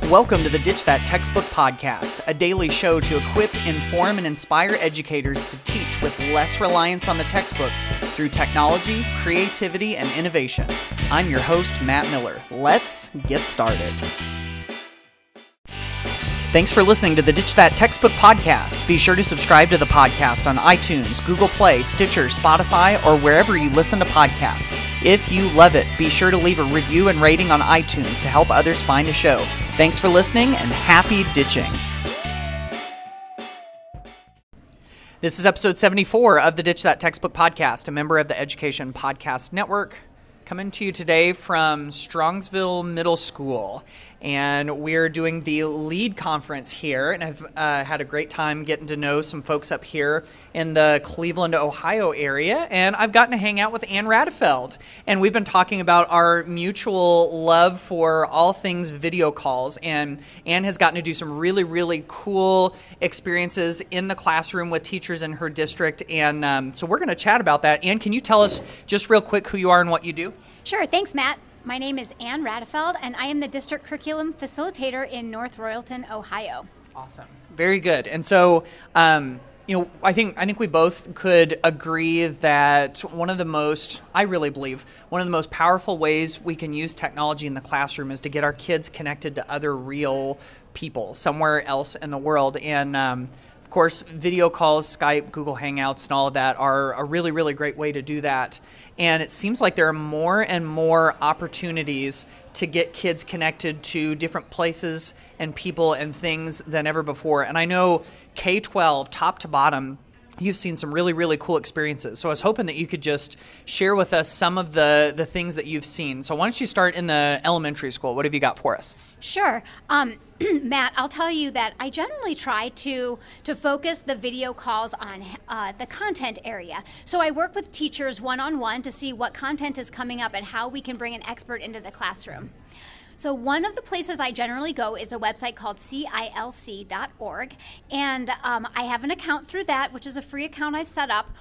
Welcome to the Ditch That Textbook Podcast, a daily show to equip, inform, and inspire educators to teach with less reliance on the textbook through technology, creativity, and innovation. I'm your host, Matt Miller. Let's get started. Thanks for listening to the Ditch That Textbook Podcast. Be sure to subscribe to the podcast on iTunes, Google Play, Stitcher, Spotify, or wherever you listen to podcasts. If you love it, be sure to leave a review and rating on iTunes to help others find the show. Thanks for listening and happy ditching. This is episode 74 of the Ditch That Textbook Podcast, a member of the Education Podcast Network. Coming to you today from Strongsville Middle School, and we're doing the LEAD conference here, and I've had a great time getting to know some folks up here in the Cleveland, Ohio area, and I've gotten to hang out with Ann Radefeld, and we've been talking about our mutual love for all things video calls, and Ann has gotten to do some really, really cool experiences in the classroom with teachers in her district, and so we're going to chat about that. Ann, can you tell us just real quick who you are and what you do? Sure. Thanks, Matt. My name is Ann Radefeld, and I am the District Curriculum Facilitator in North Royalton, Ohio. Awesome. Very good. And so, I think we both could agree that I really believe, one of the most powerful ways we can use technology in the classroom is to get our kids connected to other real people somewhere else in the world. And, of course, video calls, Skype, Google Hangouts, and all of that are a really, really great way to do that. And it seems like there are more and more opportunities to get kids connected to different places and people and things than ever before. And I know K-12, top to bottom, you've seen some really, really cool experiences. So I was hoping that you could just share with us some of the things that you've seen. So why don't you start in the elementary school? What have you got for us? Sure. Matt, I'll tell you that I generally try to focus the video calls on the content area. So I work with teachers one-on-one to see what content is coming up and how we can bring an expert into the classroom. So one of the places I generally go is a website called CILC.org, and I have an account through that, which is a free account I've set up.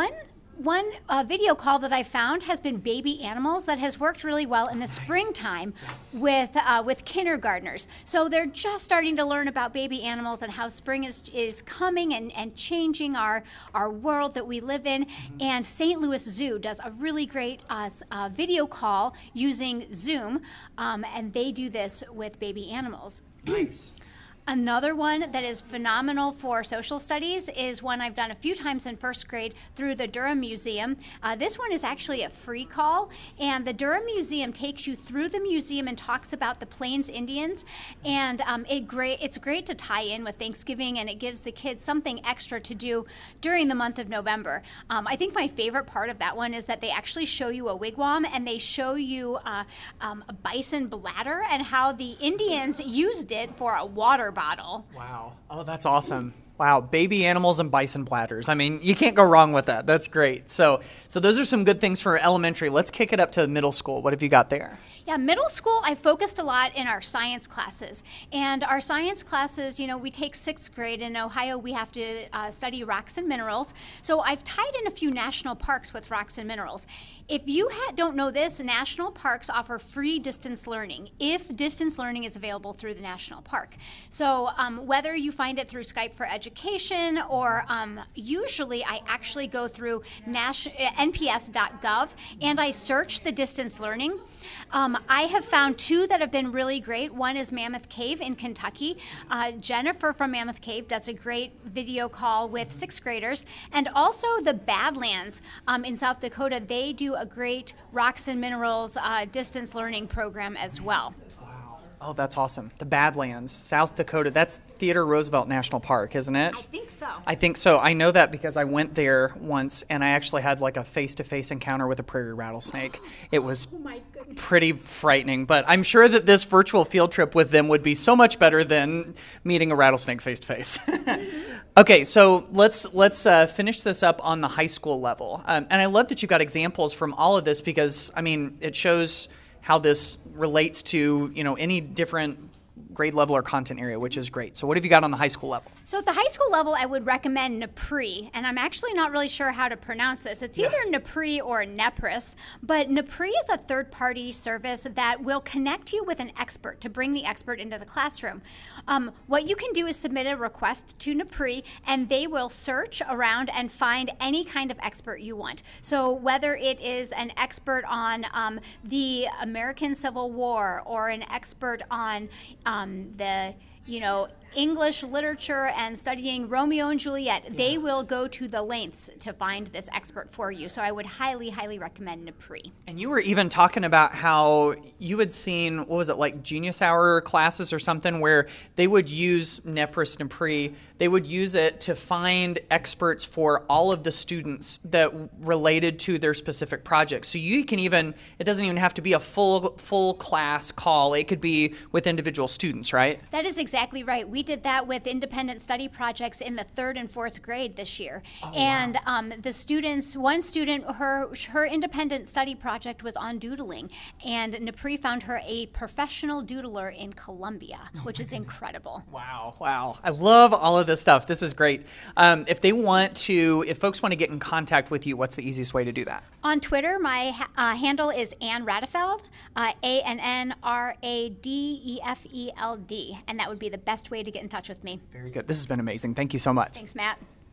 One video call that I found has been baby animals that has worked really well in the springtime with kindergartners. So they're just starting to learn about baby animals and how spring is coming and changing our world that we live in. Mm-hmm. And St. Louis Zoo does a really great video call using Zoom, and they do this with baby animals. Nice. Another one that is phenomenal for social studies is one I've done a few times in first grade through the Durham Museum. This one is actually a free call, and the Durham Museum takes you through the museum and talks about the Plains Indians, and it's great to tie in with Thanksgiving, and it gives the kids something extra to do during the month of November. I think my favorite part of that one is that they actually show you a wigwam, and they show you a bison bladder and how the Indians used it for a water bottle. Wow. Oh, that's awesome. Wow. Baby animals and bison bladders. I mean, you can't go wrong with that. That's great. So those are some good things for elementary. Let's kick it up to middle school. What have you got there? Yeah, middle school, I focused a lot in our science classes. And our science classes, we take sixth grade. In Ohio, we have to study rocks and minerals. So I've tied in a few national parks with rocks and minerals. If you don't know this, national parks offer free distance learning if distance learning is available through the national park. So whether you find it through Skype for Education or usually I actually go through nps.gov and I search the distance learning. I have found two that have been really great. One is Mammoth Cave in Kentucky. Jennifer from Mammoth Cave does a great video call with sixth graders. And also the Badlands in South Dakota, they do a great rocks and minerals distance learning program as well. Oh, that's awesome. The Badlands, South Dakota. That's Theodore Roosevelt National Park, isn't it? I think so. I know that because I went there once, and I actually had like a face-to-face encounter with a prairie rattlesnake. It was pretty frightening, but I'm sure that this virtual field trip with them would be so much better than meeting a rattlesnake face-to-face. Okay, so let's finish this up on the high school level. And I love that you've got examples from all of this because, I mean, it shows how this relates to, any different grade level or content area, which is great. So what have you got on the high school level? So at the high school level, I would recommend NAPRI, and I'm actually not really sure how to pronounce this. It's either NAPRI or NEPRIS, but NAPRI is a third-party service that will connect you with an expert to bring the expert into the classroom. What you can do is submit a request to NAPRI, and they will search around and find any kind of expert you want. So whether it is an expert on the American Civil War or an expert on the English literature and studying Romeo and Juliet, they will go to the lengths to find this expert for you. So I would highly, highly recommend NAPRI. And you were even talking about how you had seen, what was it, like Genius Hour classes or something, where they would use NEPRIS, NAPRI, they would use it to find experts for all of the students that related to their specific projects. So you can even, it doesn't even have to be a full class call. It could be with individual students, right? That is exactly right. We did that with independent study projects in the 3rd and 4th grade this year. And the students, one student, her independent study project was on doodling, and NAPRI found her a professional doodler in Colombia, which is incredible. Wow. I love all of this stuff. This is great. If folks want to get in contact with you, what's the easiest way to do that? On Twitter, my handle is Ann Radefeld, ANNRADEFELD, and that would be the best way to get in touch with me. Very good. This has been amazing. Thank you so much. Thanks, Matt.